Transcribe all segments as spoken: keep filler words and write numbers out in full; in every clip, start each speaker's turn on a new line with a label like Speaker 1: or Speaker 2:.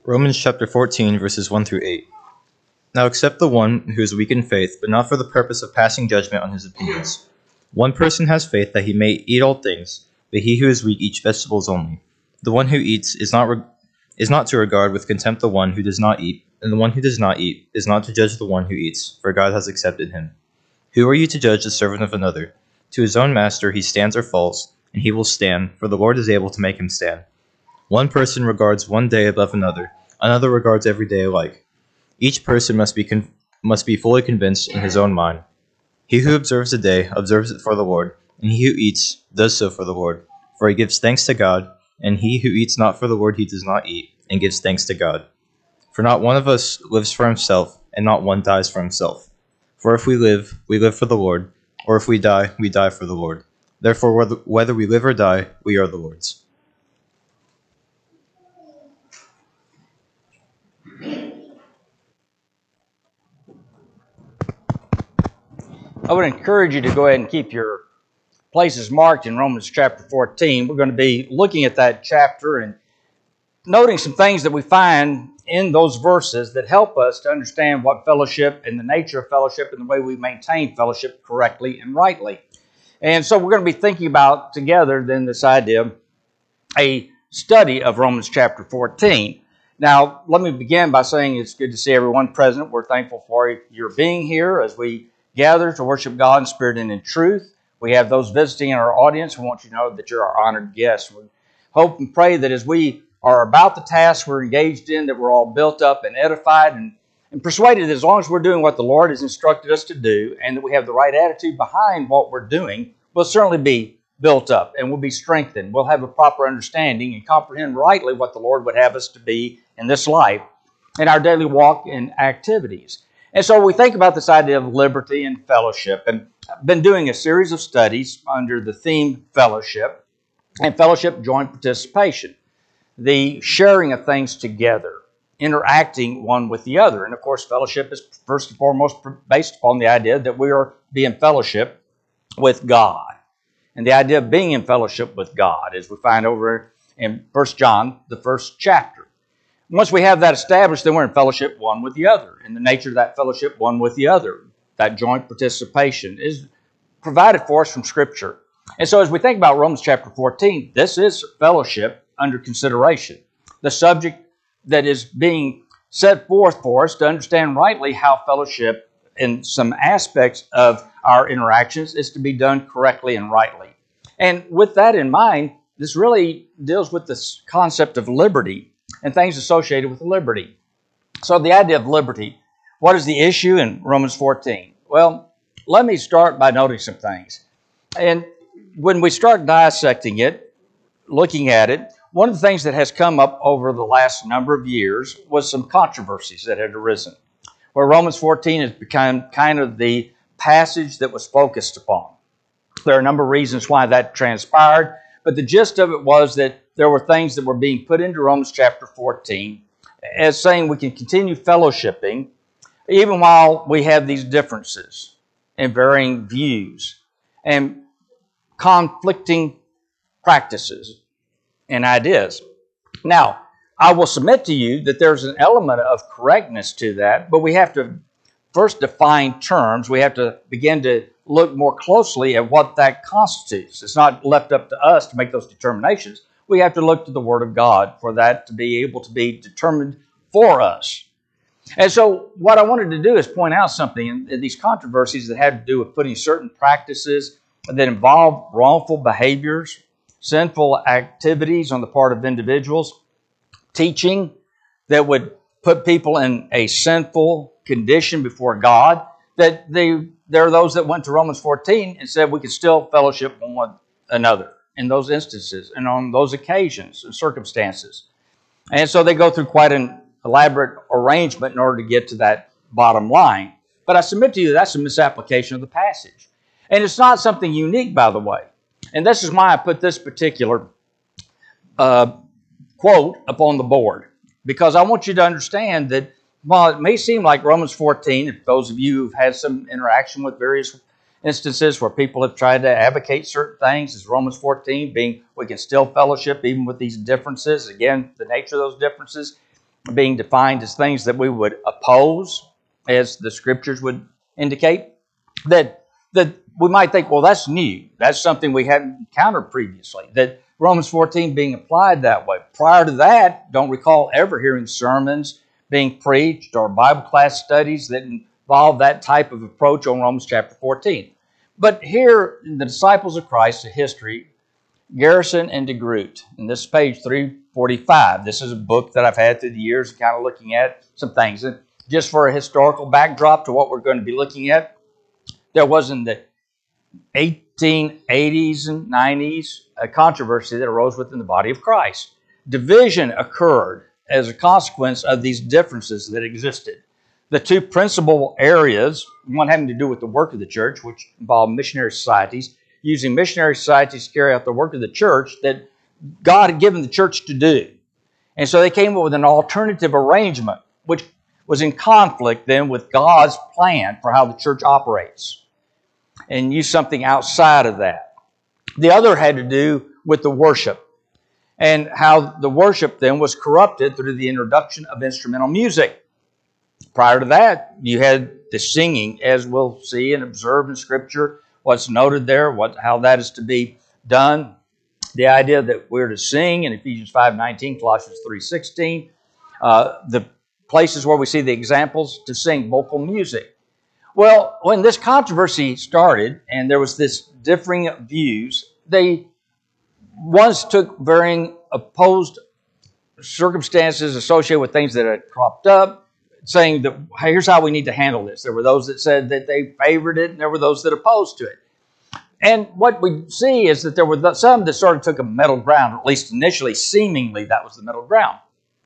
Speaker 1: Romans chapter fourteen, verses one through eight. Now accept the one who is weak in faith, but not for the purpose of passing judgment on his opinions. One person has faith that he may eat all things, but he who is weak eats vegetables only. The one who eats is not re- is not to regard with contempt the one who does not eat, and the one who does not eat is not to judge the one who eats, for God has accepted him. Who are you to judge the servant of another? To his own master he stands or falls, and he will stand, for the Lord is able to make him stand. One person regards one day above another, another regards every day alike. Each person must be con- must be fully convinced in his own mind. He who observes a day observes it for the Lord, and he who eats does so for the Lord, for he gives thanks to God, and he who eats not for the Lord he does not eat, and gives thanks to God. For not one of us lives for himself, and not one dies for himself. For if we live, we live for the Lord, or if we die, we die for the Lord. Therefore, whether, whether we live or die, we are the Lord's.
Speaker 2: I would encourage you to go ahead and keep your places marked in Romans chapter fourteen. We're going to be looking at that chapter and noting some things that we find in those verses that help us to understand what fellowship and the nature of fellowship and the way we maintain fellowship correctly and rightly. And so we're going to be thinking about together then this idea of a study of Romans chapter fourteen. Now, let me begin by saying it's good to see everyone present. We're thankful for your being here as we gather to worship God in spirit and in truth. We have those visiting in our audience. We want you to know that you're our honored guests. We hope and pray that as we are about the task we're engaged in, that we're all built up and edified and, and persuaded that as long as we're doing what the Lord has instructed us to do and that we have the right attitude behind what we're doing, we'll certainly be built up and we'll be strengthened. We'll have a proper understanding and comprehend rightly what the Lord would have us to be in this life in our daily walk and activities. And so we think about this idea of liberty and fellowship, and I've been doing a series of studies under the theme fellowship, and fellowship joint participation, the sharing of things together, interacting one with the other. And of course, fellowship is first and foremost based upon the idea that we are being fellowship with God. And the idea of being in fellowship with God, as we find over in First John, the first chapter. Once we have that established, then we're in fellowship one with the other. And the nature of that fellowship one with the other, that joint participation, is provided for us from Scripture. And so as we think about Romans chapter fourteen, this is fellowship under consideration. The subject that is being set forth for us to understand rightly how fellowship in some aspects of our interactions is to be done correctly and rightly. And with that in mind, this really deals with this concept of liberty and things associated with liberty. So the idea of liberty, what is the issue in Romans fourteen? Well, let me start by noting some things. And when we start dissecting it, looking at it, one of the things that has come up over the last number of years was some controversies that had arisen, where Romans fourteen has become kind of the passage that was focused upon. There are a number of reasons why that transpired, but the gist of it was that there were things that were being put into Romans chapter fourteen as saying we can continue fellowshipping even while we have these differences and varying views and conflicting practices and ideas. Now, I will submit to you that there's an element of correctness to that, but we have to first define terms. We have to begin to look more closely at what that constitutes. It's not left up to us to make those determinations. We have to look to the Word of God for that to be able to be determined for us. And so what I wanted to do is point out something in, in these controversies that had to do with putting certain practices that involve wrongful behaviors, sinful activities on the part of individuals, teaching that would put people in a sinful condition before God, that they, there are those that went to Romans fourteen and said we could still fellowship one with another in those instances and on those occasions and circumstances. And so they go through quite an elaborate arrangement in order to get to that bottom line. But I submit to you that's a misapplication of the passage. And it's not something unique, by the way. And this is why I put this particular uh, quote up on the board. Because I want you to understand that while it may seem like Romans fourteen, if those of you who've had some interaction with various instances where people have tried to advocate certain things, as Romans fourteen being we can still fellowship even with these differences. Again, the nature of those differences being defined as things that we would oppose, as the scriptures would indicate, that, that we might think, well, that's new. That's something we hadn't encountered previously, that Romans fourteen being applied that way. Prior to that, don't recall ever hearing sermons being preached or Bible class studies that involve that type of approach on Romans chapter fourteen. But here in the Disciples of Christ, the history, Garrison and de Groot, and this is page three forty-five. This is a book that I've had through the years, kind of looking at some things. And just for a historical backdrop to what we're going to be looking at, there was in the eighteen eighties and nineties a controversy that arose within the body of Christ. Division occurred as a consequence of these differences that existed. The two principal areas, one having to do with the work of the church, which involved missionary societies, using missionary societies to carry out the work of the church that God had given the church to do. And so they came up with an alternative arrangement, which was in conflict then with God's plan for how the church operates, and used something outside of that. The other had to do with the worship, and how the worship then was corrupted through the introduction of instrumental music. Prior to that, you had the singing, as we'll see and observe in Scripture, what's noted there, what how that is to be done. The idea that we're to sing in Ephesians five nineteen, Colossians three sixteen, uh, the places where we see the examples to sing vocal music. Well, when this controversy started and there was this differing views, they ones took varying opposed circumstances associated with things that had cropped up, saying that, hey, here's how we need to handle this. There were those that said that they favored it, and there were those that opposed to it. And what we see is that there were some that sort of took a middle ground, or at least initially, seemingly, that was the middle ground.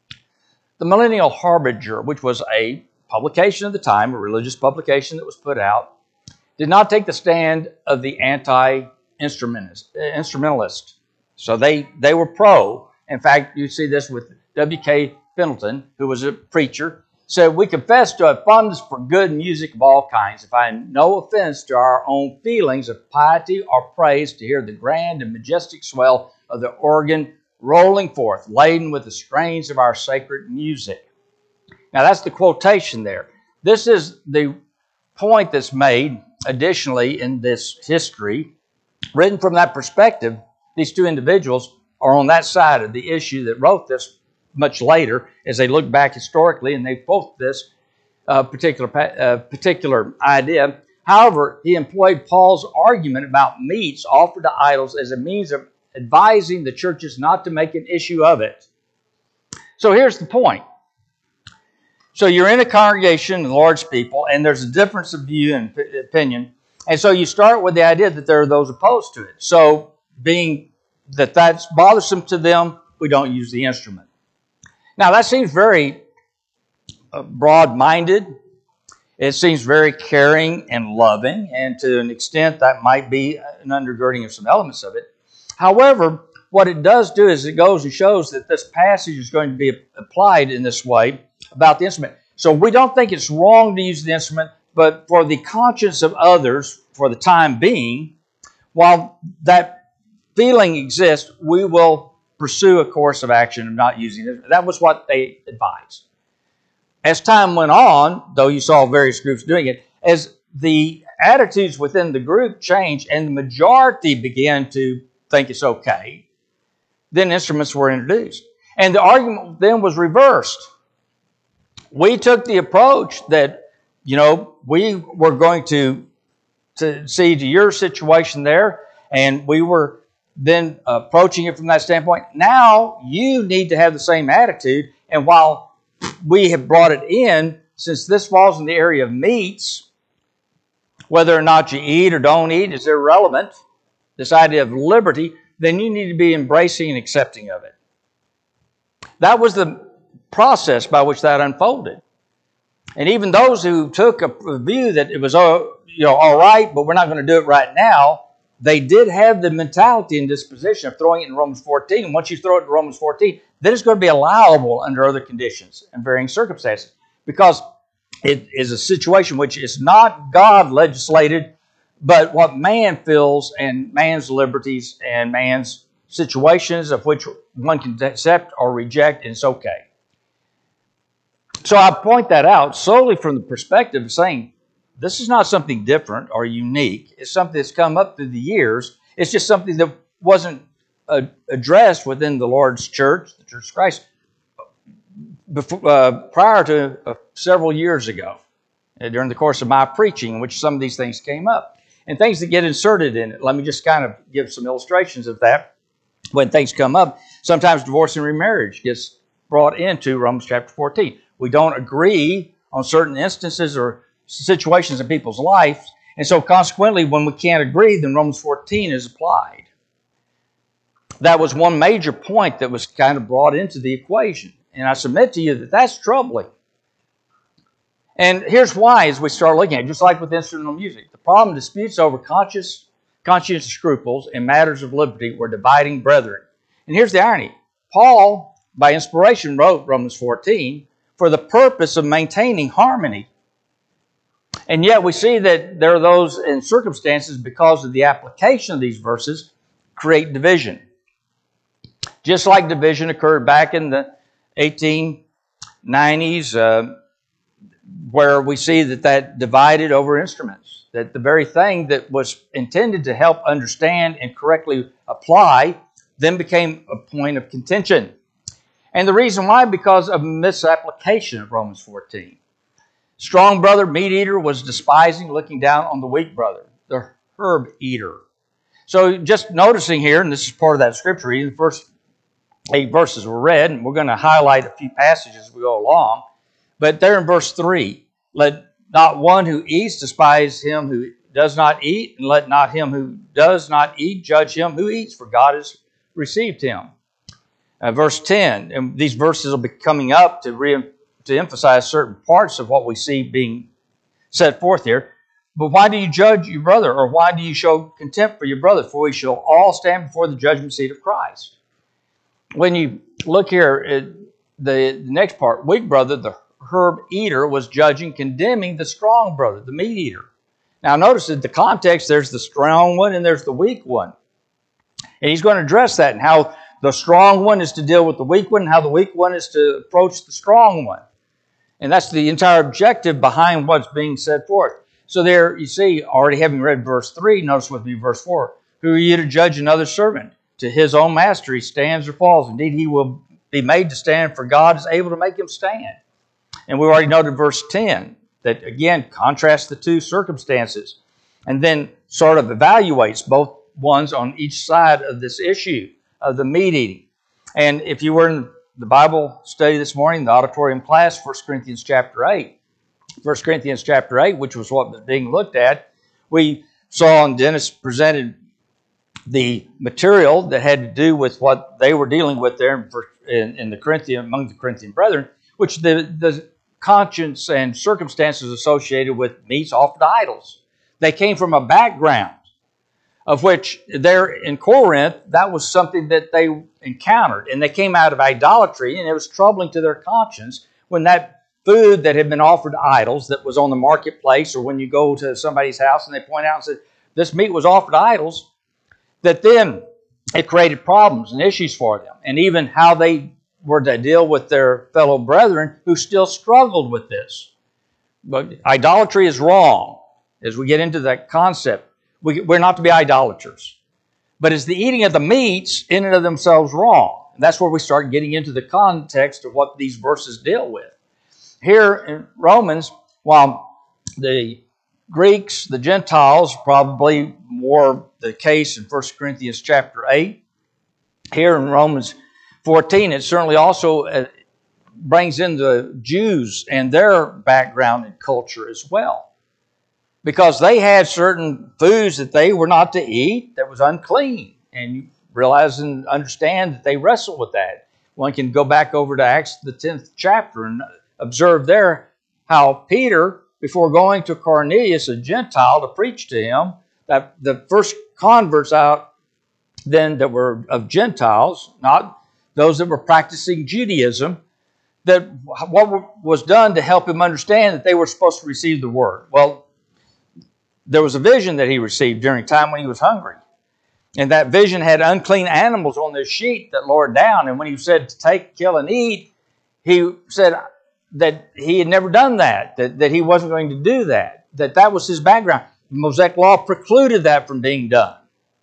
Speaker 2: The Millennial Harbinger, which was a publication of the time, a religious publication that was put out, did not take the stand of the anti-instrumentalist. Instrumentalist. So they, they were pro. In fact, you see this with W K Pendleton, who was a preacher, said, we confess to a fondness for good music of all kinds, if I have no offense to our own feelings of piety or praise to hear the grand and majestic swell of the organ rolling forth, laden with the strains of our sacred music. Now that's the quotation there. This is the point that's made additionally in this history. Written from that perspective, these two individuals are on that side of the issue that wrote this much later, as they look back historically, and they quote this uh, particular uh, particular idea. However, he employed Paul's argument about meats offered to idols as a means of advising the churches not to make an issue of it. So here's the point. So you're in a congregation, the Lord's people, and there's a difference of view and opinion, and so you start with the idea that there are those opposed to it. So being that that's bothersome to them, we don't use the instrument. Now, that seems very uh, broad-minded. It seems very caring and loving, and to an extent that might be an undergirding of some elements of it. However, what it does do is it goes and shows that this passage is going to be applied in this way about the instrument. So we don't think it's wrong to use the instrument, but for the conscience of others, for the time being, while that feeling exists, we will pursue a course of action of not using it. That was what they advised. As time went on, though you saw various groups doing it, as the attitudes within the group changed and the majority began to think it's okay, then instruments were introduced. And the argument then was reversed. We took the approach that, you know, we were going to, to see to your situation there, and we were then approaching it from that standpoint. Now you need to have the same attitude, and while we have brought it in, since this falls in the area of meats, whether or not you eat or don't eat is irrelevant, this idea of liberty, then you need to be embracing and accepting of it. That was the process by which that unfolded. And even those who took a view that it was oh, you know, all right, but we're not going to do it right now, they did have the mentality and disposition of throwing it in Romans fourteen. And once you throw it in Romans fourteen, then it's going to be allowable under other conditions and varying circumstances, because it is a situation which is not God legislated, but what man feels and man's liberties and man's situations of which one can accept or reject, and it's okay. So I point that out solely from the perspective of saying this is not something different or unique. It's something that's come up through the years. It's just something that wasn't uh, addressed within the Lord's church, the Church of Christ, before, uh, prior to uh, several years ago, uh, during the course of my preaching, in which some of these things came up. And things that get inserted in it. Let me just kind of give some illustrations of that. When things come up, sometimes divorce and remarriage gets brought into Romans chapter fourteen. We don't agree on certain instances or situations in people's lives, and so consequently, when we can't agree, then Romans fourteen is applied. That was one major point that was kind of brought into the equation, and I submit to you that that's troubling. And here's why, as we start looking at it, just like with instrumental music, the problem disputes over conscious, conscientious scruples in matters of liberty were dividing brethren. And here's the irony. Paul, by inspiration, wrote Romans fourteen for the purpose of maintaining harmony. And yet we see that there are those in circumstances, because of the application of these verses, create division. Just like division occurred back in the eighteen nineties, uh, where we see that that divided over instruments, that the very thing that was intended to help understand and correctly apply then became a point of contention. And the reason why, because of misapplication of Romans fourteen. Strong brother, meat eater, was despising, looking down on the weak brother, the herb eater. So just noticing here, and this is part of that scripture reading, the first eight verses were read, and we're going to highlight a few passages as we go along. But there in verse three, let not one who eats despise him who does not eat, and let not him who does not eat judge him who eats, for God has received him. Uh, verse ten, and these verses will be coming up to, re- to emphasize certain parts of what we see being set forth here. But why do you judge your brother, or why do you show contempt for your brother? For we shall all stand before the judgment seat of Christ. When you look here at the, the next part, weak brother, the herb eater, was judging, condemning the strong brother, the meat eater. Now notice that the context, there's the strong one and there's the weak one. And he's going to address that and how the strong one is to deal with the weak one, and how the weak one is to approach the strong one. And that's the entire objective behind what's being set forth. So there you see, already having read verse three, notice with me verse four. Who are you to judge another servant? To his own master he stands or falls. Indeed, he will be made to stand, for God is able to make him stand. And we already noted verse ten, that again contrasts the two circumstances, and then sort of evaluates both ones on each side of this issue of the meat eating. And if you were in the Bible study this morning, the auditorium class, First Corinthians chapter eight, First Corinthians chapter eight, which was what was being looked at, we saw, and Dennis presented the material that had to do with what they were dealing with there in, in the Corinthian, among the Corinthian brethren, which the, the conscience and circumstances associated with meats offered to idols. They came from a background of which there in Corinth, that was something that they encountered. And they came out of idolatry, and it was troubling to their conscience when that food that had been offered to idols that was on the marketplace, or when you go to somebody's house and they point out and say, this meat was offered to idols, that then it created problems and issues for them. And even how they were to deal with their fellow brethren who still struggled with this. But idolatry is wrong. As we get into that concept, we, we're not to be idolaters. But is the eating of the meats in and of themselves wrong? And that's where we start getting into the context of what these verses deal with. Here in Romans, while the Greeks, the Gentiles, probably more the case in First Corinthians chapter eight, here in Romans fourteen, it certainly also uh, brings in the Jews and their background and culture as well. Because they had certain foods that they were not to eat that was unclean. And you realize and understand that they wrestle with that. One can go back over to Acts, the tenth chapter, and observe there how Peter, before going to Cornelius, a Gentile, to preach to him, that the first converts out then that were of Gentiles, not those that were practicing Judaism, that what was done to help him understand that they were supposed to receive the word. Well, there was a vision that he received during a time when he was hungry. And that vision had unclean animals on this sheet that lowered down. And when he said to take, kill, and eat, he said, that he had never done that, that, that he wasn't going to do that, that that was his background. The Mosaic law precluded that from being done.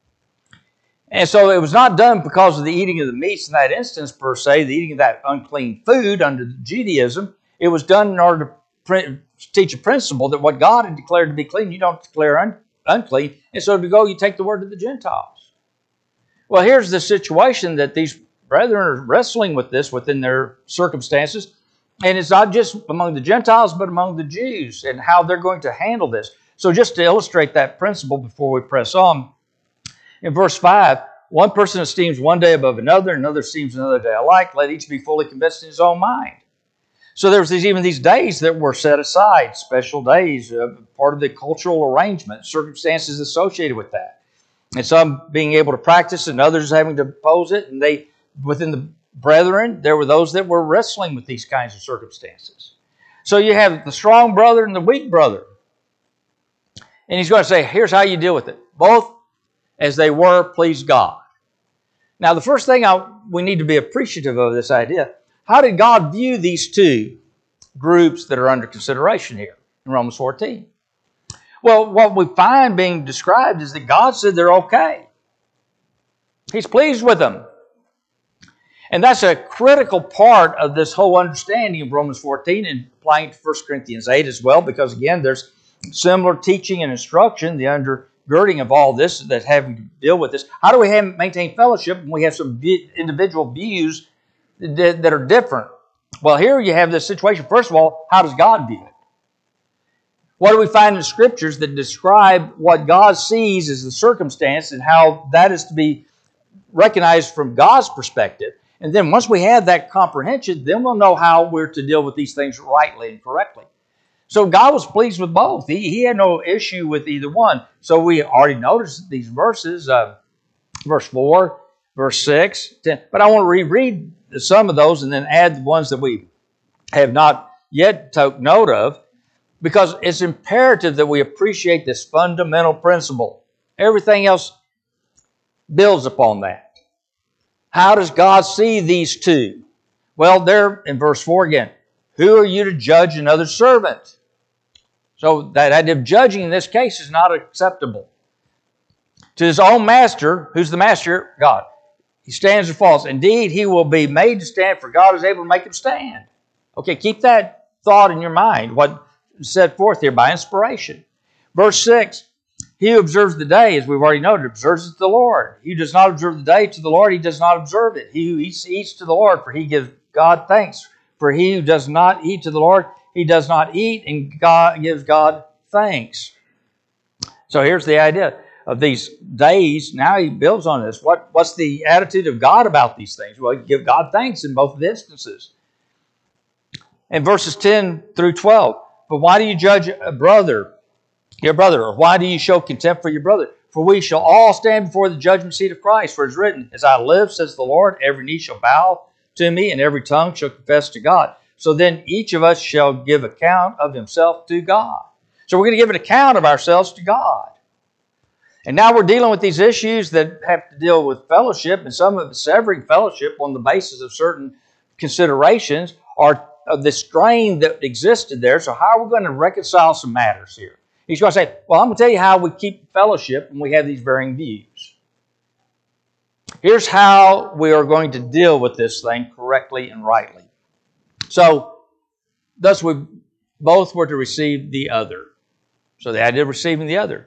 Speaker 2: And so it was not done because of the eating of the meats in that instance, per se, the eating of that unclean food under Judaism. It was done in order to print, teach a principle that what God had declared to be clean, you don't declare un, unclean. And so to go, you take the word to the Gentiles. Well, here's the situation that these brethren are wrestling with this within their circumstances. And it's not just among the Gentiles, but among the Jews and how they're going to handle this. So just to illustrate that principle before we press on, in verse five, one person esteems one day above another, another esteems another day alike. Let each be fully convinced in his own mind. So there's these, even these days that were set aside, special days, uh, part of the cultural arrangement, circumstances associated with that. And some being able to practice and others having to oppose it. And they, within the brethren, there were those that were wrestling with these kinds of circumstances. So you have the strong brother and the weak brother. And he's going to say, here's how you deal with it. Both as they were, please God. Now, the first thing I, we need to be appreciative of this idea, how did God view these two groups that are under consideration here in Romans fourteen? Well, what we find being described is that God said they're okay. He's pleased with them. And that's a critical part of this whole understanding of Romans fourteen and applying it to First Corinthians eight as well, because again, there's similar teaching and instruction, the undergirding of all this that having to deal with this. How do we have, maintain fellowship when we have some individual views that, that are different? Well, here you have this situation. First of all, how does God view it? What do we find in the Scriptures that describe what God sees as the circumstance and how that is to be recognized from God's perspective? And then once we have that comprehension, then we'll know how we're to deal with these things rightly and correctly. So God was pleased with both. He, he had no issue with either one. So we already noticed these verses, uh, verse four, verse six, ten. But I want to reread some of those and then add the ones that we have not yet took note of, because it's imperative that we appreciate this fundamental principle. Everything else builds upon that. How does God see these two? Well, there in verse four again, who are you to judge another's servant? So that idea of judging in this case is not acceptable. To his own master, who's the master? God. He stands or falls. Indeed, he will be made to stand, for God is able to make him stand. Okay, keep that thought in your mind, what is set forth here by inspiration. Verse six, he who observes the day, as we've already noted, observes it to the Lord. He who does not observe the day to the Lord, he does not observe it. He who eats, eats to the Lord, for he gives God thanks. For he who does not eat to the Lord, he does not eat, and God gives God thanks. So here's the idea of these days. Now he builds on this. What, what's the attitude of God about these things? Well, give God thanks in both of the instances. In verses ten through twelve, but why do you judge a brother, your brother, or why do you show contempt for your brother? For we shall all stand before the judgment seat of Christ. For it is written, as I live, says the Lord, every knee shall bow to me, and every tongue shall confess to God. So then each of us shall give account of himself to God. So we're going to give an account of ourselves to God. And now we're dealing with these issues that have to deal with fellowship, and some of severing fellowship on the basis of certain considerations or of the strain that existed there. So how are we going to reconcile some matters here? He's going to say, well, I'm going to tell you how we keep fellowship when we have these varying views. Here's how we are going to deal with this thing correctly and rightly. So, thus we both were to receive the other. So the idea of receiving the other.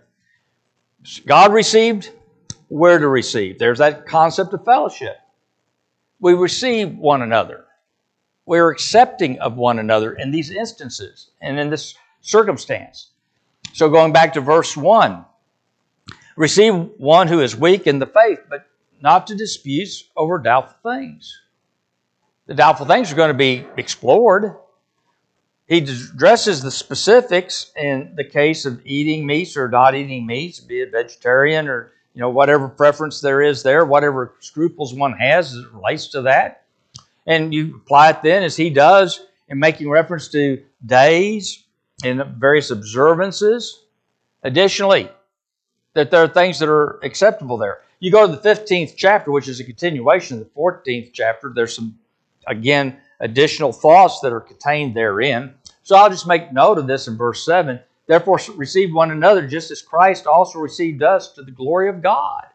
Speaker 2: God received, we're to receive. There's that concept of fellowship. We receive one another. We're accepting of one another in these instances and in this circumstance. So going back to verse one, receive one who is weak in the faith, but not to disputes over doubtful things. The doubtful things are going to be explored. He addresses the specifics in the case of eating meats or not eating meats, be it vegetarian or you know whatever preference there is there, whatever scruples one has as it relates to that. And you apply it then as he does in making reference to days and various observances. Additionally, that there are things that are acceptable there. You go to the fifteenth chapter, which is a continuation of the fourteenth chapter. There's some, again, additional thoughts that are contained therein. So I'll just make note of this in verse seven. Therefore receive one another just as Christ also received us to the glory of God.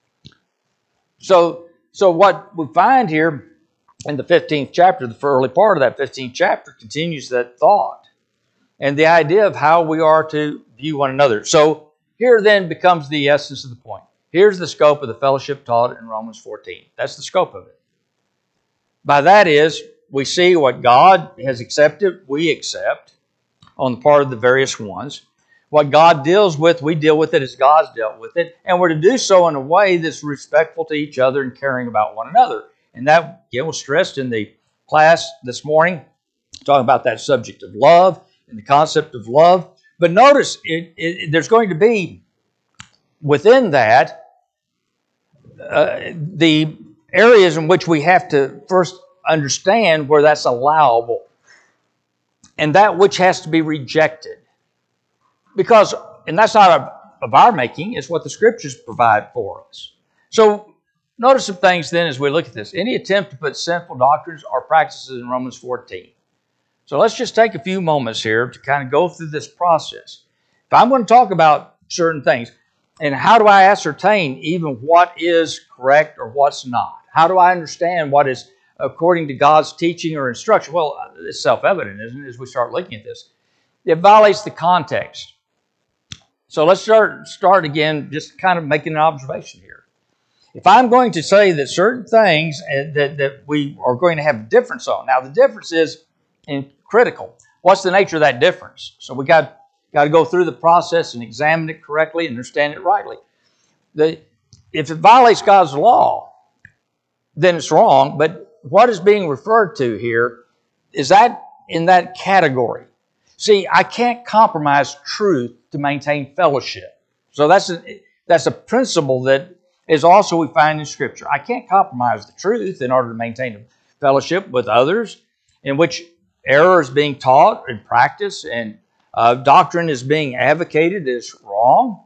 Speaker 2: So, so what we find here in the fifteenth chapter, the early part of that fifteenth chapter, continues that thought and the idea of how we are to view one another. So here then becomes the essence of the point. Here's the scope of the fellowship taught in Romans fourteen. That's the scope of it. By that is, we see what God has accepted, we accept on the part of the various ones. What God deals with, we deal with it as God's dealt with it. And we're to do so in a way that's respectful to each other and caring about one another. And that, again, was stressed in the class this morning, talking about that subject of love and the concept of love. But notice, it, it, there's going to be, within that, uh, the areas in which we have to first understand where that's allowable. And that which has to be rejected. Because, and that's not of, of our making, it's what the Scriptures provide for us. So, notice some things then as we look at this. Any attempt to put sinful doctrines or practices in Romans fourteen. So let's just take a few moments here to kind of go through this process. If I'm going to talk about certain things, and how do I ascertain even what is correct or what's not? How do I understand what is according to God's teaching or instruction? Well, it's self-evident, isn't it, as we start looking at this? It violates the context. So let's start, start again, just kind of making an observation here. If I'm going to say that certain things that, that we are going to have a difference on, now the difference is in critical. What's the nature of that difference? So we got, got to go through the process and examine it correctly and understand it rightly. The, if it violates God's law, then it's wrong, but what is being referred to here is that in that category. See, I can't compromise truth to maintain fellowship. So that's a, that's a principle that is also we find in Scripture. I can't compromise the truth in order to maintain a fellowship with others in which error is being taught and practiced and uh, doctrine is being advocated is wrong.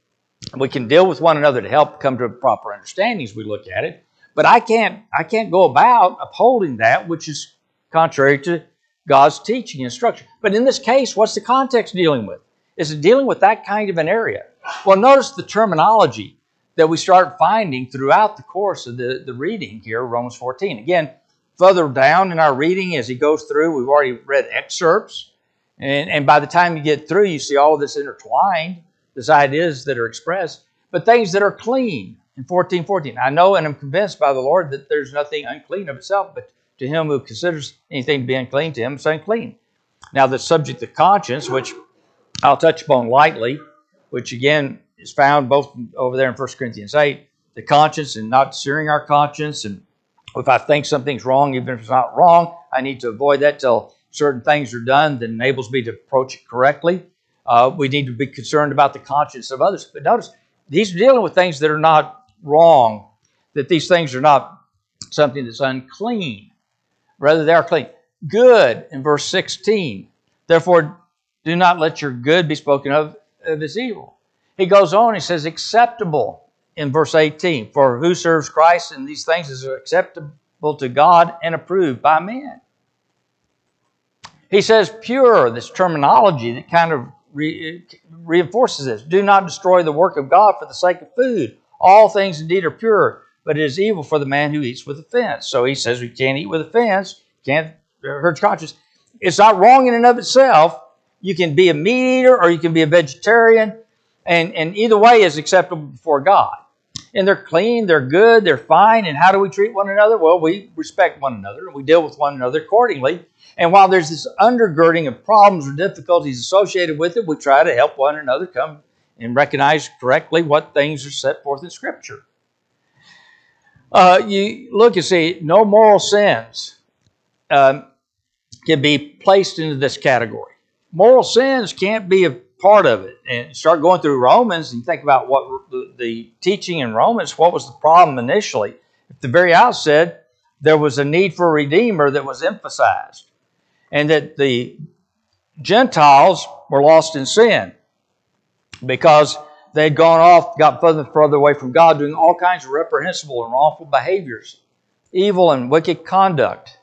Speaker 2: We can deal with one another to help come to a proper understanding as we look at it. But I can't, I can't go about upholding that which is contrary to God's teaching and instruction. But in this case, what's the context dealing with? Is it dealing with that kind of an area? Well, notice the terminology that we start finding throughout the course of the, the reading here, Romans fourteen. Again, further down in our reading as he goes through, we've already read excerpts. And, and by the time you get through, you see all of this intertwined, these ideas that are expressed, but things that are clean in fourteen fourteen. I know and I'm convinced by the Lord that there's nothing unclean of itself, but to him who considers anything to be unclean, to him it's unclean. Now the subject of conscience, which I'll touch upon lightly, which again is found both over there in First Corinthians eight, the conscience and not searing our conscience. And if I think something's wrong, even if it's not wrong, I need to avoid that till certain things are done that enables me to approach it correctly. Uh, we need to be concerned about the conscience of others. But notice, he's dealing with things that are not wrong, that these things are not something that's unclean. Rather, they are clean. Good in verse sixteen. Therefore, do not let your good be spoken of, of as evil. He goes on, he says, acceptable in verse eighteen. For who serves Christ in these things is acceptable to God and approved by men. He says pure, this terminology that kind of re- reinforces this. Do not destroy the work of God for the sake of food. All things indeed are pure, but it is evil for the man who eats with offense. So he says we can't eat with offense, can't hurt your conscience. It's not wrong in and of itself. You can be a meat eater or you can be a vegetarian, and, and either way is acceptable before God. And they're clean, they're good, they're fine. And how do we treat one another? Well, we respect one another and we deal with one another accordingly. And while there's this undergirding of problems or difficulties associated with it, we try to help one another come and recognize correctly what things are set forth in Scripture. Uh, you look and see, no moral sins um, can be placed into this category. Moral sins can't be a part of it. And start going through Romans and think about what the, the teaching in Romans, what was the problem initially? At the very outset, there was a need for a Redeemer that was emphasized. And that the Gentiles were lost in sin because they'd gone off, got further and further away from God, doing all kinds of reprehensible and wrongful behaviors, evil and wicked conduct.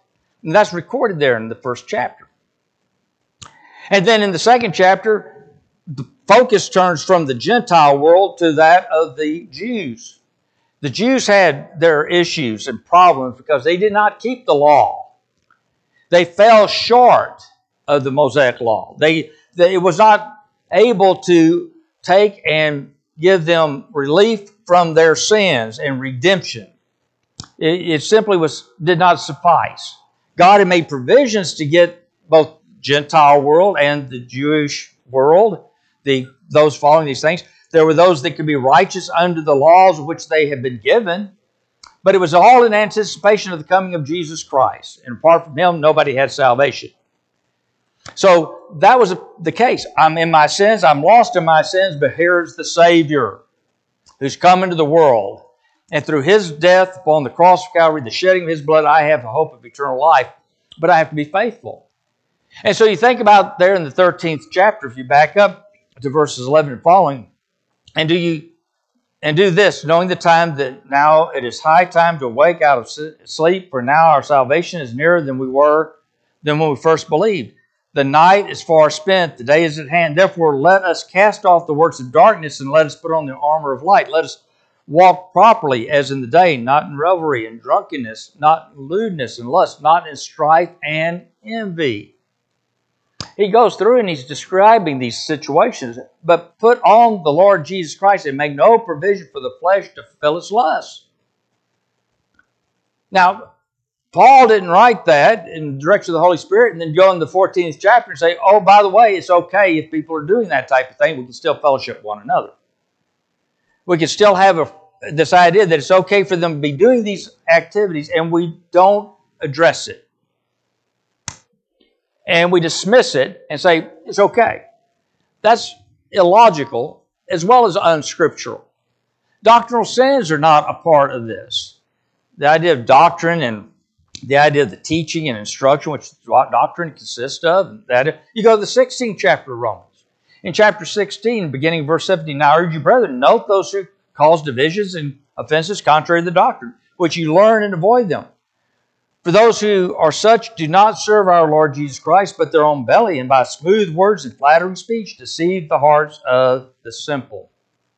Speaker 2: And that's recorded there in the first chapter. And then in the second chapter, the focus turns from the Gentile world to that of the Jews. The Jews had their issues and problems because they did not keep the law. They fell short of the Mosaic law. They, they it was not able to take and give them relief from their sins and redemption. It, it simply was did not suffice. God had made provisions to get both Gentile world and the Jewish world, the those following these things. There were those that could be righteous under the laws which they had been given, but it was all in anticipation of the coming of Jesus Christ. And apart from Him, nobody had salvation. So that was the case. I'm in my sins, I'm lost in my sins, but here's the Savior who's come into the world. And through His death upon the cross of Calvary, the shedding of His blood, I have a hope of eternal life, but I have to be faithful. And so you think about there in the thirteenth chapter, if you back up to verses eleven and following, and do you and do this, knowing the time that now it is high time to awake out of sleep, for now our salvation is nearer than we were than when we first believed. The night is far spent, the day is at hand. Therefore, let us cast off the works of darkness and let us put on the armor of light. Let us walk properly as in the day, not in revelry and drunkenness, not in lewdness and lust, not in strife and envy. He goes through and he's describing these situations, but put on the Lord Jesus Christ and make no provision for the flesh to fulfill its lusts. Now, Paul didn't write that in the direction of the Holy Spirit and then go in the fourteenth chapter and say, oh, by the way, it's okay if people are doing that type of thing. We can still fellowship one another. We can still have a, this idea that it's okay for them to be doing these activities and we don't address it. And we dismiss it and say, it's okay. That's illogical as well as unscriptural. Doctrinal sins are not a part of this. The idea of doctrine and the idea of the teaching and instruction, which is what doctrine consists of. That you go to the sixteenth chapter of Romans. In chapter sixteen, beginning verse seventeen, now I urge you, brethren, note those who cause divisions and offenses contrary to the doctrine, which you learn and avoid them. For those who are such do not serve our Lord Jesus Christ, but their own belly, and by smooth words and flattering speech deceive the hearts of the simple.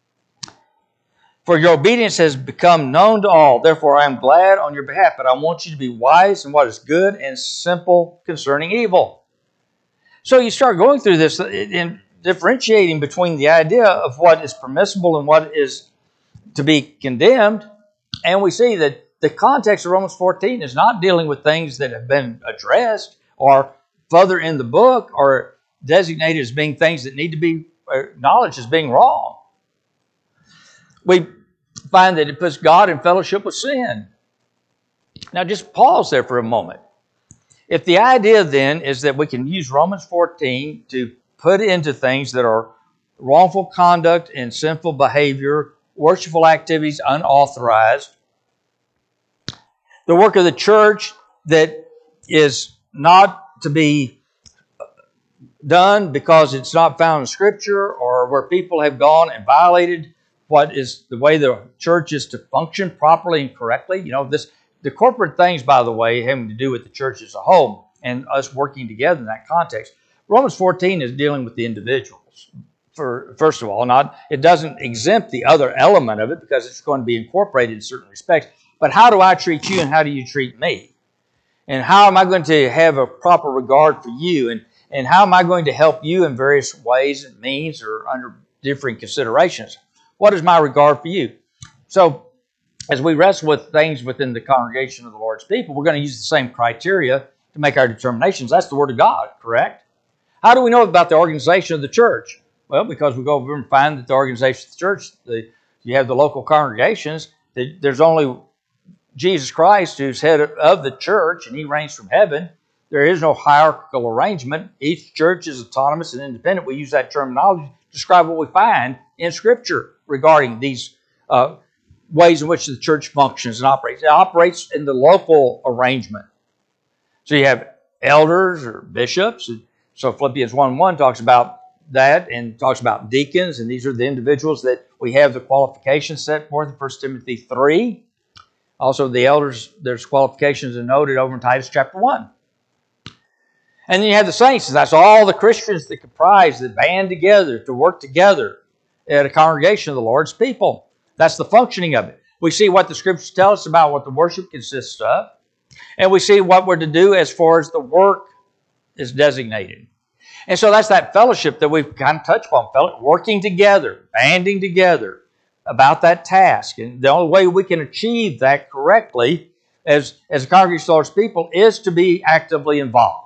Speaker 2: For your obedience has become known to all. Therefore I am glad on your behalf, but I want you to be wise in what is good and simple concerning evil. So you start going through this and differentiating between the idea of what is permissible and what is to be condemned. And we see that the context of Romans fourteen is not dealing with things that have been addressed or further in the book or designated as being things that need to be acknowledged as being wrong. We find that it puts God in fellowship with sin. Now just pause there for a moment. If the idea then is that we can use Romans fourteen to put into things that are wrongful conduct and sinful behavior, worshipful activities unauthorized, the work of the church that is not to be done because it's not found in Scripture or where people have gone and violated what is the way the church is to function properly and correctly. You know, this the corporate things, by the way, having to do with the church as a whole and us working together in that context. Romans fourteen is dealing with the individuals. For first of all, not it doesn't exempt the other element of it because it's going to be incorporated in certain respects. But how do I treat you and how do you treat me? And how am I going to have a proper regard for you? And, and how am I going to help you in various ways and means or under different considerations? What is my regard for you? So as we wrestle with things within the congregation of the Lord's people, we're going to use the same criteria to make our determinations. That's the Word of God, correct? How do we know about the organization of the church? Well, because we go over and find that the organization of the church, the, you have the local congregations, that there's only Jesus Christ who's head of the church and He reigns from heaven. There is no hierarchical arrangement. Each church is autonomous and independent. We use that terminology to describe what we find in Scripture regarding these uh, ways in which the church functions and operates. It operates in the local arrangement. So you have elders or bishops. So Philippians one one talks about that and talks about deacons, and these are the individuals that we have the qualifications set forth in First Timothy three. Also, the elders, there's qualifications are noted over in Titus chapter one. And then you have the saints. That's all the Christians that comprise, that band together to work together at a congregation of the Lord's people. That's the functioning of it. We see what the Scriptures tell us about what the worship consists of. And we see what we're to do as far as the work is designated. And so that's that fellowship that we've kind of touched on, working together, banding together about that task. And the only way we can achieve that correctly as, as a congregation of the Lord's people is to be actively involved.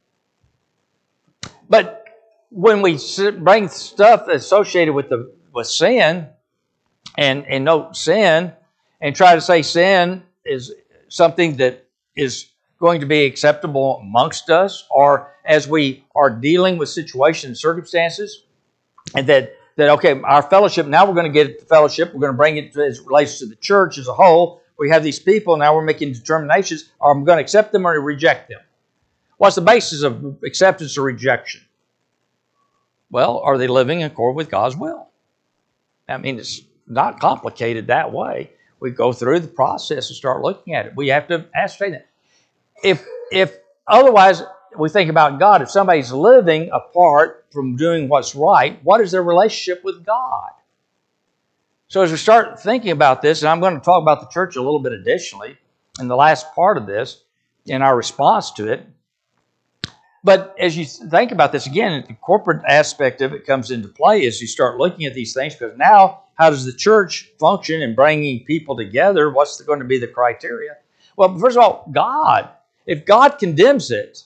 Speaker 2: But when we bring stuff associated with the with sin and, and note sin and try to say sin is something that is going to be acceptable amongst us, or as we are dealing with situations and circumstances, and that, that okay, our fellowship, now we're going to get the fellowship, we're going to bring it to, as it relates to the church as a whole. We have these people, now we're making determinations, are I'm going to accept them or reject them? What's the basis of acceptance or rejection? Well, are they living in accord with God's will? I mean, it's not complicated that way. We go through the process and start looking at it. We have to ascertain that. If, if otherwise, we think about God, if somebody's living apart from doing what's right, what is their relationship with God? So as we start thinking about this, and I'm going to talk about the church a little bit additionally in the last part of this, in our response to it. But as you think about this, again, the corporate aspect of it comes into play as you start looking at these things, because now, how does the church function in bringing people together? What's going to be the criteria? Well, first of all, God. If God condemns it,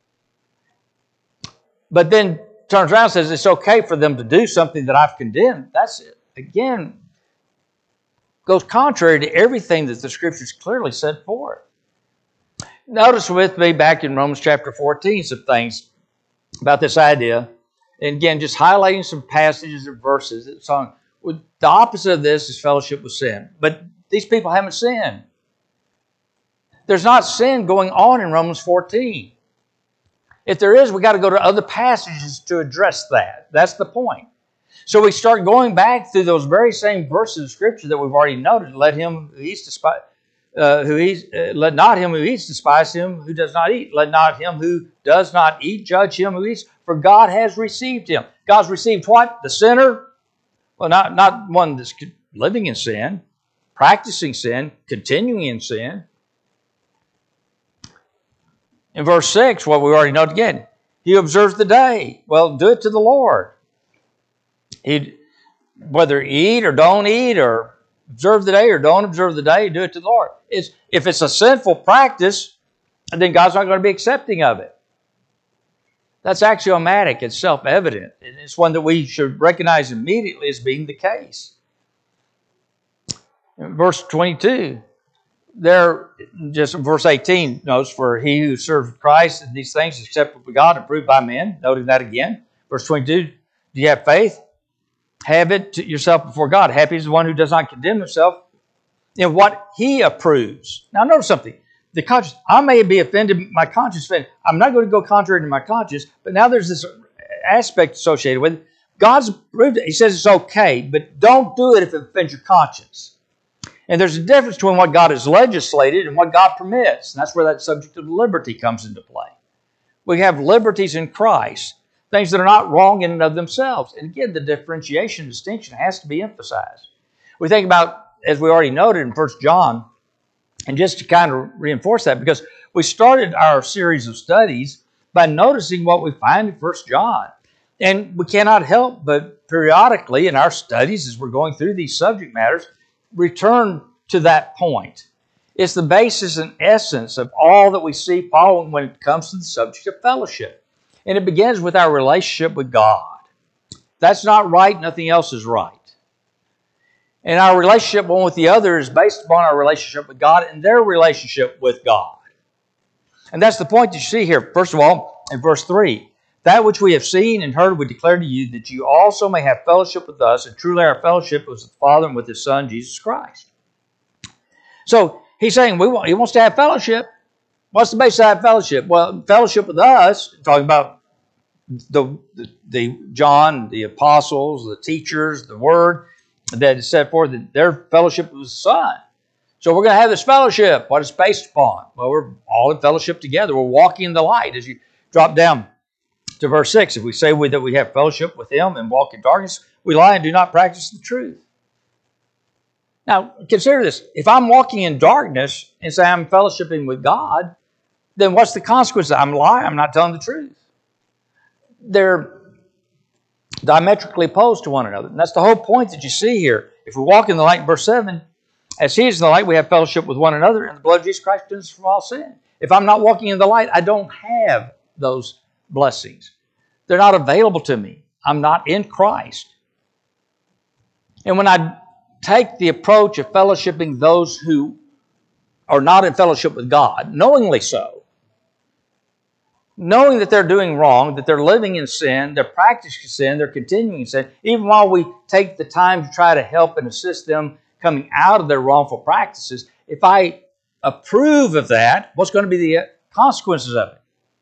Speaker 2: but then turns around and says it's okay for them to do something that I've condemned, that's, again, goes contrary to everything that the Scriptures clearly said for it. Notice with me back in Romans chapter fourteen some things about this idea. And again, just highlighting some passages and verses. It's on, the opposite of this is fellowship with sin. But these people haven't sinned. There's not sin going on in Romans fourteen. If there is, we got to go to other passages to address that. That's the point. So we start going back through those very same verses of Scripture that we've already noted. Let him who eats despise, uh, who eats, uh, let not him who eats despise him who does not eat. Let not him who does not eat judge him who eats, for God has received him. God's received what? The sinner? Well, not, not one that's living in sin, practicing sin, continuing in sin. In verse six, what we already know again, he observes the day. Well, do it to the Lord. He, whether eat or don't eat, or observe the day or don't observe the day, do it to the Lord. It's, if it's a sinful practice, then God's not going to be accepting of it. That's axiomatic. It's self-evident. It's one that we should recognize immediately as being the case. In verse twenty-two, there, just verse eighteen notes, for he who serves Christ and these things is acceptable to God, approved by men. Noting that again. Verse twenty-two, do you have faith? Have it to yourself before God. Happy is the one who does not condemn himself in what he approves. Now notice something. The conscience, I may be offended, my conscience offended. I'm not going to go contrary to my conscience, but now there's this aspect associated with it. God's approved it. He says it's okay, but don't do it if it offends your conscience. And there's a difference between what God has legislated and what God permits. And that's where that subject of liberty comes into play. We have liberties in Christ, things that are not wrong in and of themselves. And again, the differentiation, distinction has to be emphasized. We think about, as we already noted in First John, and just to kind of reinforce that, because we started our series of studies by noticing what we find in First John. And we cannot help but periodically in our studies, as we're going through these subject matters, return to that point. It's the basis and essence of all that we see following when it comes to the subject of fellowship. And it begins with our relationship with God. That's not right, nothing else is right. And our relationship one with the other is based upon our relationship with God and their relationship with God. And that's the point that you see here. First of all, in verse three, that which we have seen and heard we declare to you, that you also may have fellowship with us, and truly our fellowship was with the Father and with His Son, Jesus Christ. So he's saying we want, he wants to have fellowship. What's the basis of that fellowship? Well, fellowship with us, talking about the, the, the John, the apostles, the teachers, the Word, that is set forth, that their fellowship was the Son. So we're going to have this fellowship. What is it based upon? Well, we're all in fellowship together. We're walking in the light. As you drop down to verse six. If we say we, that we have fellowship with him and walk in darkness, we lie and do not practice the truth. Now, consider this. If I'm walking in darkness and say I'm fellowshipping with God, then what's the consequence? I'm lying. I'm not telling the truth. They're diametrically opposed to one another. And that's the whole point that you see here. If we walk in the light, in verse seven, as he is in the light, we have fellowship with one another, and the blood of Jesus Christ cleanses us from all sin. If I'm not walking in the light, I don't have those blessings. They're not available to me. I'm not in Christ. And when I take the approach of fellowshipping those who are not in fellowship with God, knowingly so, knowing that they're doing wrong, that they're living in sin, they're practicing sin, they're continuing in sin, even while we take the time to try to help and assist them coming out of their wrongful practices, if I approve of that, what's going to be the consequences of it?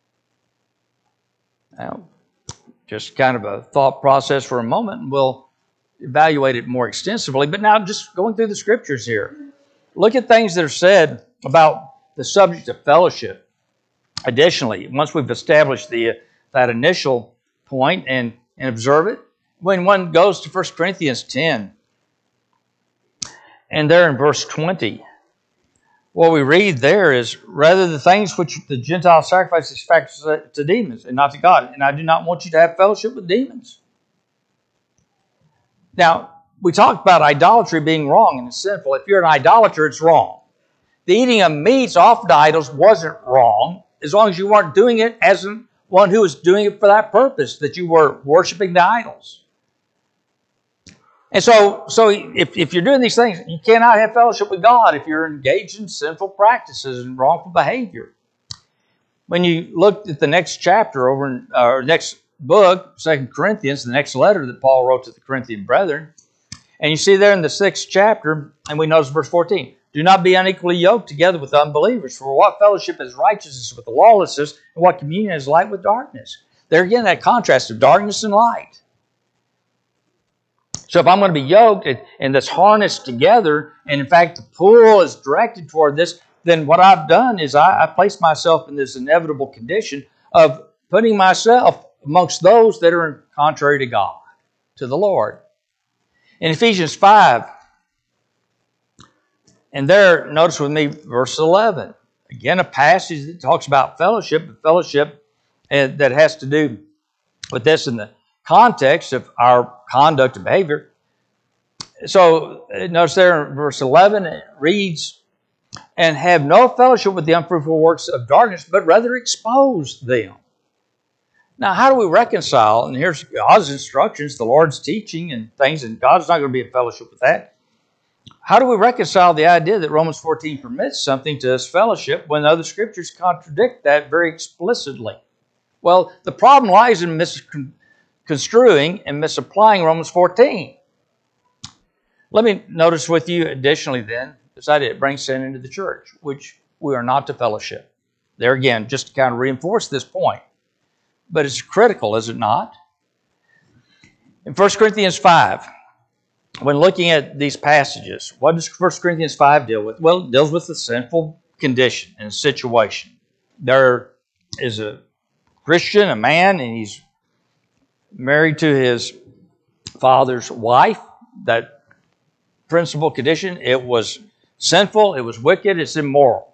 Speaker 2: Now, just kind of a thought process for a moment, and we'll evaluate it more extensively. But now just going through the scriptures here, look at things that are said about the subject of fellowship. Additionally, once we've established the that initial point and, and observe it, when one goes to First Corinthians ten, and there in verse twenty, what we read there is, rather the things which the Gentile sacrifices sacrifice to demons and not to God. And I do not want you to have fellowship with demons. Now, we talked about idolatry being wrong and it's sinful. If you're an idolater, it's wrong. The eating of meats offered to idols wasn't wrong, as long as you weren't doing it as one who was doing it for that purpose, that you were worshiping the idols. And so, so if, if you're doing these things, you cannot have fellowship with God if you're engaged in sinful practices and wrongful behavior. When you look at the next chapter over in our next book, Second Corinthians, the next letter that Paul wrote to the Corinthian brethren, and you see there in the sixth chapter, and we notice verse fourteen, do not be unequally yoked together with unbelievers, for what fellowship is righteousness with lawlessness, and what communion is light with darkness? There again, that contrast of darkness and light. So if I'm going to be yoked and, and that's harnessed together, and in fact the pull is directed toward this, then what I've done is I, I placed myself in this inevitable condition of putting myself amongst those that are contrary to God, to the Lord. In Ephesians five, and there, notice with me verse eleven. Again, a passage that talks about fellowship, but fellowship that has to do with this in the context of our conduct and behavior. So notice there in verse eleven, it reads, and have no fellowship with the unfruitful works of darkness, but rather expose them. Now, how do we reconcile? And here's God's instructions, the Lord's teaching and things, and God's not going to be in fellowship with that. How do we reconcile the idea that Romans fourteen permits something to us fellowship when other scriptures contradict that very explicitly? Well, the problem lies in misconstruing and misapplying Romans fourteen. Let me notice with you additionally then, this idea it brings sin into the church, which we are not to fellowship. There again, just to kind of reinforce this point. But it's critical, is it not? In First Corinthians five, when looking at these passages, what does First Corinthians five deal with? Well, it deals with the sinful condition and situation. There is a Christian, a man, and he's married to his father's wife. That principal condition, it was sinful, it was wicked, it's immoral.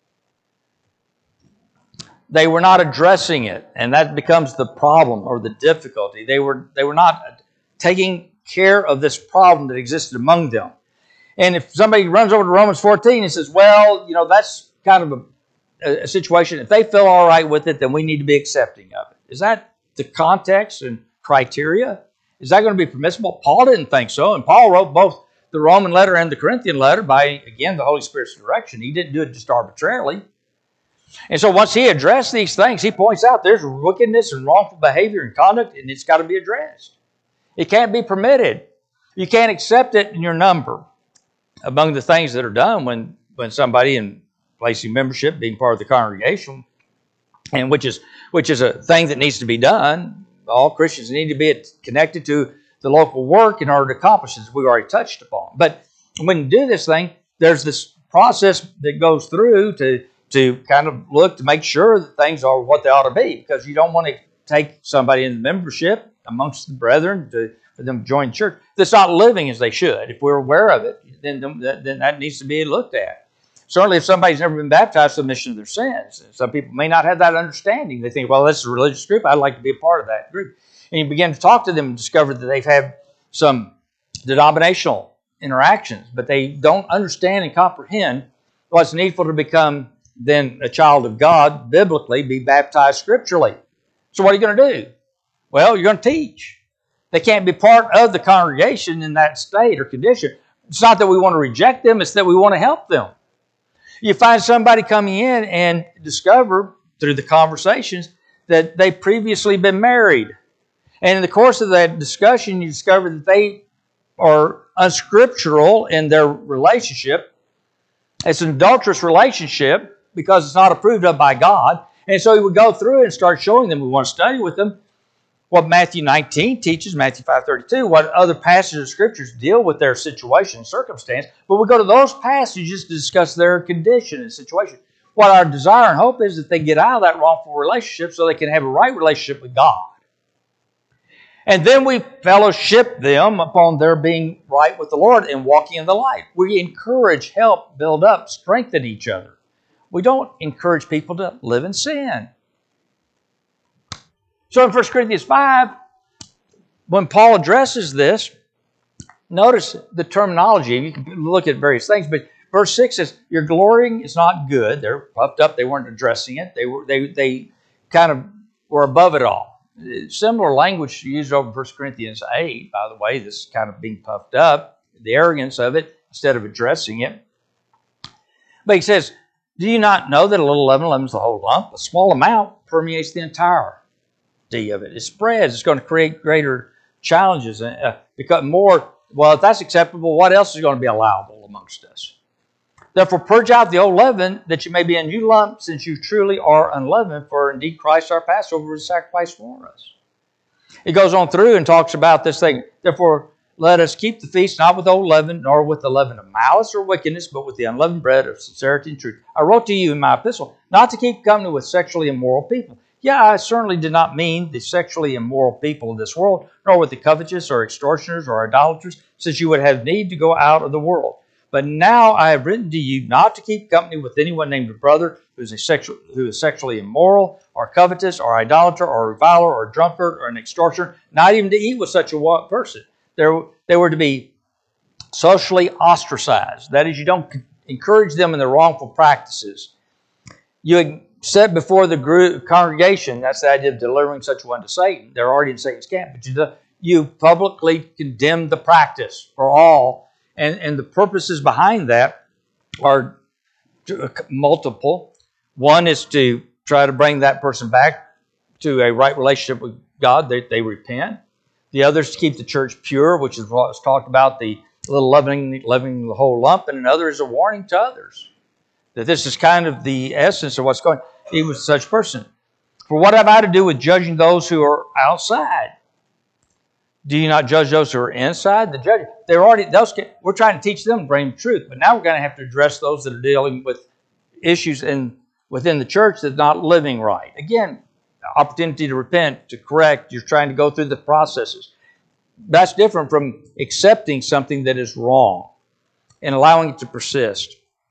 Speaker 2: They were not addressing it, and that becomes the problem or the difficulty. They were they were not taking care of this problem that existed among them. And if somebody runs over to Romans fourteen and says, well, you know, that's kind of a, a situation, if they feel all right with it, then we need to be accepting of it. Is that the context and criteria? Is that going to be permissible? Paul didn't think so, and Paul wrote both the Roman letter and the Corinthian letter by, again, the Holy Spirit's direction. He didn't do it just arbitrarily. And so once he addressed these things, he points out there's wickedness and wrongful behavior and conduct, and it's got to be addressed. It can't be permitted. You can't accept it in your number. Among the things that are done when, when somebody in placing membership, being part of the congregation, and which is which is a thing that needs to be done, all Christians need to be connected to the local work in order to accomplish this, we've already touched upon. But when you do this thing, there's this process that goes through to to kind of look to make sure that things are what they ought to be, because you don't want to take somebody in the membership amongst the brethren to for them to join church that's not living as they should. If we're aware of it, then, then that needs to be looked at. Certainly, if somebody's never been baptized for the remission of their sins, some people may not have that understanding. They think, well, this is a religious group. I'd like to be a part of that group. And you begin to talk to them and discover that they've had some denominational interactions, but they don't understand and comprehend what's needful to become then a child of God, biblically, be baptized scripturally. So what are you going to do? Well, you're going to teach. They can't be part of the congregation in that state or condition. It's not that we want to reject them, it's that we want to help them. You find somebody coming in and discover through the conversations that they've previously been married. And in the course of that discussion, you discover that they are unscriptural in their relationship. It's an adulterous relationship because it's not approved of by God. And so he would go through and start showing them. We want to study with them what Matthew nineteen teaches, Matthew five thirty-two, what other passages of Scriptures deal with their situation and circumstance. But we go to those passages to discuss their condition and situation. What our desire and hope is that they get out of that wrongful relationship so they can have a right relationship with God. And then we fellowship them upon their being right with the Lord and walking in the light. We encourage, help, build up, strengthen each other. We don't encourage people to live in sin. So in First Corinthians five, when Paul addresses this, notice the terminology. You can look at various things, but verse six says, your glorying is not good. They're puffed up. They weren't addressing it. They were they they kind of were above it all. Similar language used over in First Corinthians eight, by the way, this kind of being puffed up, the arrogance of it, instead of addressing it. But he says, do you not know that a little leaven leavens the whole lump? A small amount permeates the entirety of it. It spreads. It's going to create greater challenges. Uh, because more, well, if that's acceptable, what else is going to be allowable amongst us? Therefore, purge out the old leaven, that you may be a new lump, since you truly are unleavened, for indeed Christ our Passover was sacrificed for us. He goes on through and talks about this thing. Therefore, let us keep the feast not with old leaven, nor with the leaven of malice or wickedness, but with the unleavened bread of sincerity and truth. I wrote to you in my epistle not to keep company with sexually immoral people. Yeah, I certainly did not mean the sexually immoral people of this world, nor with the covetous or extortioners or idolaters, since you would have need to go out of the world. But now I have written to you not to keep company with anyone named a brother who is a sexual, who is sexually immoral, or covetous, or idolater, or reviler, or drunkard, or an extortioner, not even to eat with such a person. They're, they were to be socially ostracized. That is, you don't encourage them in their wrongful practices. You set before the group, congregation, that's the idea of delivering such one to Satan. They're already in Satan's camp, but you, you publicly condemn the practice for all. And, and the purposes behind that are multiple. One is to try to bring that person back to a right relationship with God. They, they repent. The other is to keep the church pure, which is what was talked about, the little leavening, leavening the whole lump. And another is a warning to others that this is kind of the essence of what's going on. He was such a person. For what have I to do with judging those who are outside? Do you not judge those who are inside? The judge, they're already, those, we're trying to teach them to bring truth, but now we're going to have to address those that are dealing with issues in within the church that's not living right. Again, opportunity to repent, to correct. You're trying to go through the processes. That's different from accepting something that is wrong and allowing it to persist.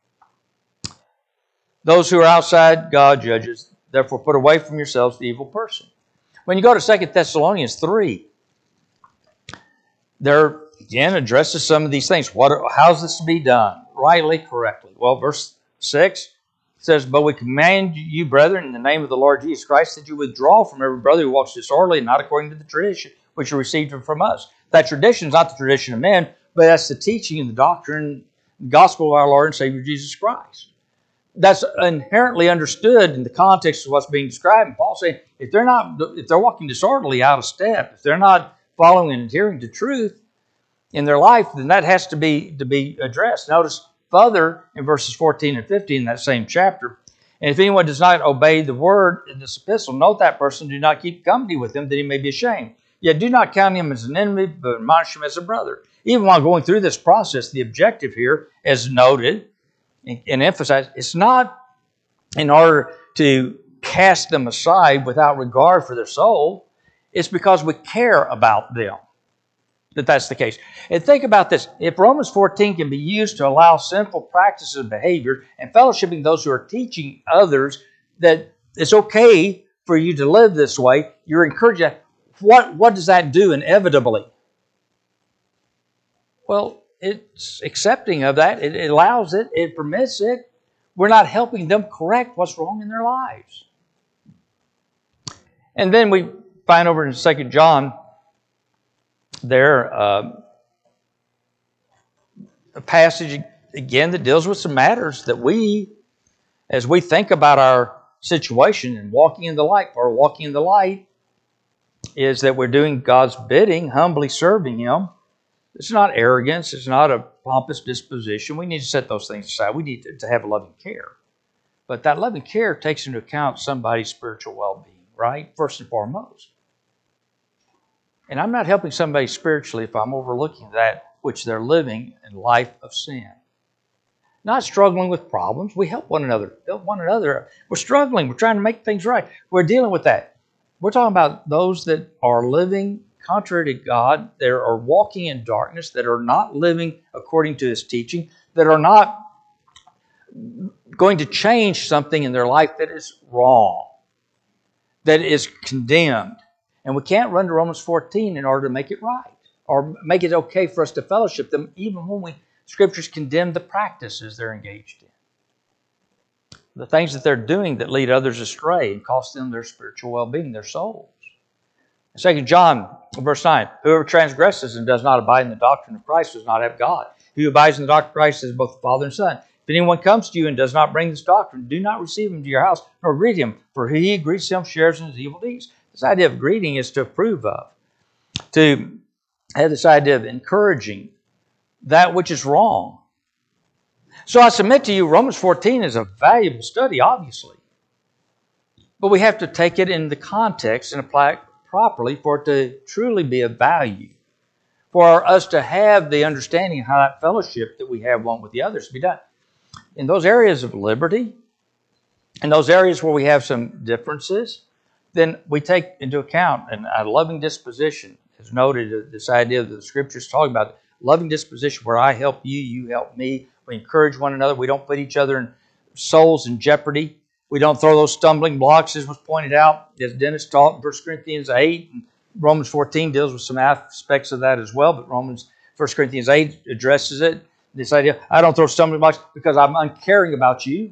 Speaker 2: Those who are outside, God judges. Therefore, put away from yourselves the evil person. When you go to Second Thessalonians three, there again addresses some of these things. What? How's this to be done? Rightly, correctly. Well, verse six says, but we command you, brethren, in the name of the Lord Jesus Christ, that you withdraw from every brother who walks disorderly and not according to the tradition which you received from us. That tradition is not the tradition of men, but that's the teaching and the doctrine, the gospel of our Lord and Savior Jesus Christ. That's inherently understood in the context of what's being described. And Paul's saying, if they're not, if they're walking disorderly, out of step, if they're not following and adhering to truth in their life, then that has to be to be addressed. Notice further in verses fourteen and fifteen in that same chapter, and if anyone does not obey the word in this epistle, note that person, do not keep company with him, that he may be ashamed. Yet do not count him as an enemy, but admonish him as a brother. Even while going through this process, the objective here, as noted and, and emphasized, it's not in order to cast them aside without regard for their soul, it's because we care about them that that's the case. And think about this. If Romans fourteen can be used to allow sinful practices and behavior and fellowshipping those who are teaching others that it's okay for you to live this way, you're encouraging. What, what does that do inevitably? Well, it's accepting of that. It, it allows it. It permits it. We're not helping them correct what's wrong in their lives. And then we find over in Second John there uh, a passage again that deals with some matters that we, as we think about our situation and walking in the light, or walking in the light, is that we're doing God's bidding, humbly serving Him. It's not arrogance. It's not a pompous disposition. We need to set those things aside. We need to, to have loving care. But that loving care takes into account somebody's spiritual well-being, right? First and foremost. And I'm not helping somebody spiritually if I'm overlooking that which they're living in life of sin. Not struggling with problems. We help one another. Help one another. We're struggling. We're trying to make things right. We're dealing with that. We're talking about those that are living contrary to God, that are walking in darkness, that are not living according to His teaching, that are not going to change something in their life that is wrong, that is condemned. And we can't run to Romans fourteen in order to make it right, or make it okay for us to fellowship them, even when we Scriptures condemn the practices they're engaged in. The things that they're doing that lead others astray and cost them their spiritual well-being, their souls. Second John, verse nine, whoever transgresses and does not abide in the doctrine of Christ does not have God. He who abides in the doctrine of Christ is both the Father and Son. If anyone comes to you and does not bring this doctrine, do not receive him to your house, nor greet him, for he who greets him shares in his evil deeds. This idea of greeting is to approve of, to have this idea of encouraging that which is wrong. So I submit to you, Romans fourteen is a valuable study, obviously. But we have to take it in the context and apply it properly for it to truly be of value. For us to have the understanding of how that fellowship that we have one with the others to be done. In those areas of liberty, in those areas where we have some differences, then we take into account an, a loving disposition. As noted, this idea that the Scriptures talk about, loving disposition where I help you, you help me. We encourage one another. We don't put each other in souls in jeopardy. We don't throw those stumbling blocks, as was pointed out, as Dennis taught in First Corinthians eight. And Romans fourteen deals with some aspects of that as well, but Romans First Corinthians eight addresses it. This idea, I don't throw stumbling blocks because I'm uncaring about you.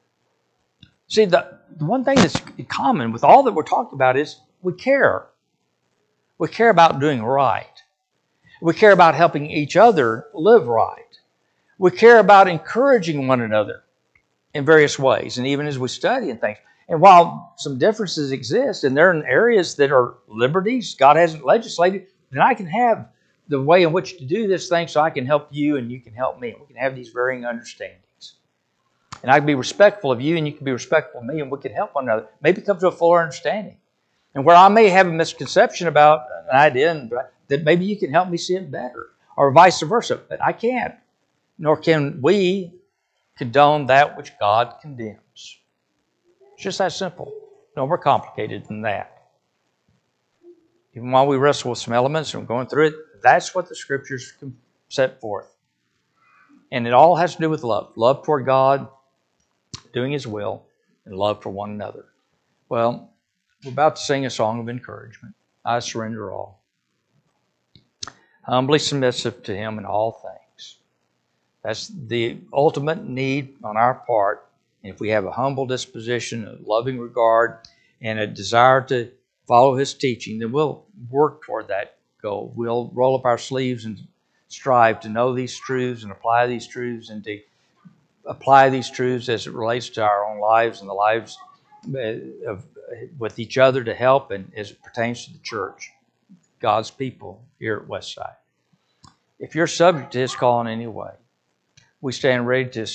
Speaker 2: See, the, the one thing that's common with all that we're talking about is we care. We care about doing right. We care about helping each other live right. We care about encouraging one another in various ways, and even as we study and things. And while some differences exist, and they're in areas that are liberties God hasn't legislated, then I can have the way in which to do this thing so I can help you and you can help me. We can have these varying understandings. And I can be respectful of you and you can be respectful of me, and we can help one another. Maybe come to a fuller understanding. And where I may have a misconception about an idea, and that maybe you can help me see it better, or vice versa. But I can't, nor can we condone that which God condemns. It's just that simple. No more complicated than that. Even while we wrestle with some elements and we're going through it, that's what the Scriptures can set forth. And it all has to do with love. Love toward God, doing His will, and love for one another. Well, we're about to sing a song of encouragement. I surrender all. Humbly submissive to Him in all things. That's the ultimate need on our part. And if we have a humble disposition, a loving regard, and a desire to follow His teaching, then we'll work toward that goal. We'll roll up our sleeves and strive to know these truths and apply these truths, and to apply these truths as it relates to our own lives and the lives of with each other to help, and as it pertains to the church, God's people here at Westside. If you're subject to His call in any way, we stand ready to